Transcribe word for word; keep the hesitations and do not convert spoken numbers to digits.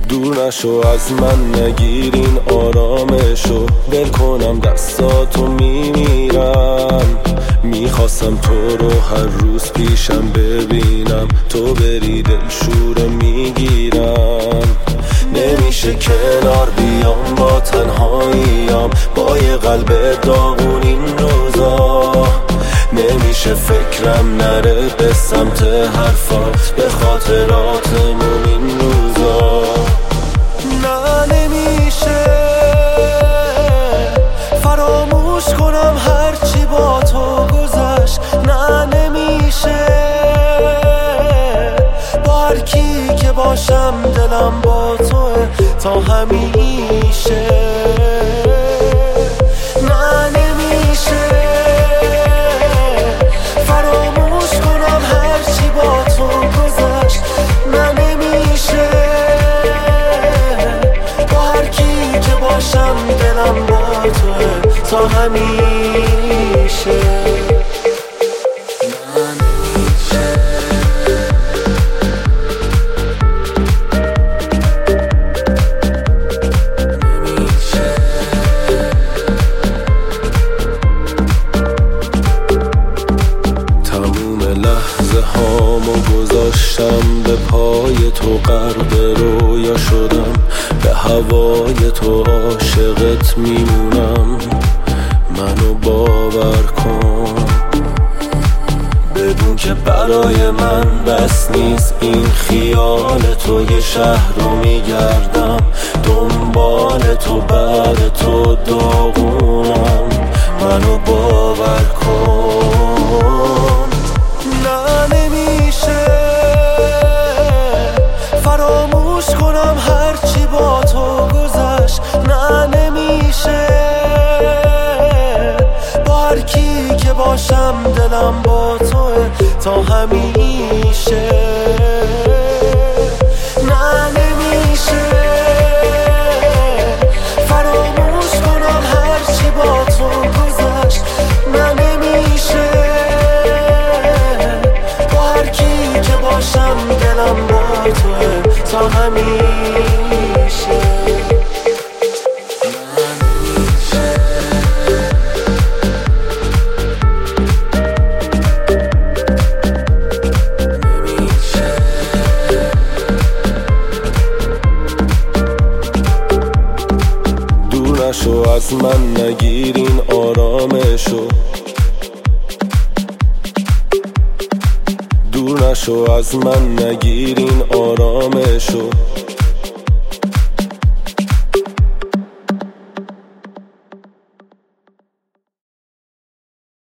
دور نشو از من، نگیر این آرامشو. ول کنم دستاتو میمیرم، میخواستم تو رو هر روز پیشم ببینم، تو بری دلشوره میگیرم. نمیشه کنار بیام با تنهاییم، با یه قلب داغون این روزا. نمیشه فکرم نره به سمت حرفات، به خاطراتمون این روزا. نه نمیشه فراموش کنم هرچی با تو گذشت. نه نمیشه با هر کی که باشم دلم با توه تا همیشه. نه نمیشه فراموش کنم هرچی با تو گذشت. نه نمیشه با هر کی که باشم دلم با توه تا همیشه. گذاشتم به پای تو، غرق رویا شدم، به هوای تو عاشقت میمونم. منو باور کن، بدون که برای من بس نیست این خیال تو. یه شهر رو میگردم دنبال تو، بعد تو داغونم. منو باور کن. نه نمیشه فراموش کنم هرچی با تو گذشت. نه نمیشه با هر کی که باشم دلم با توه تا همیشه. نه نمیشه فراموش کنم هرچی با تو گذشت. نه نمیشه با هر کی که باشم دلم با توه تا همیشه. دور نشو از من، نگیر این آرامشو. دور نشو از من، نگیر این آرامشو.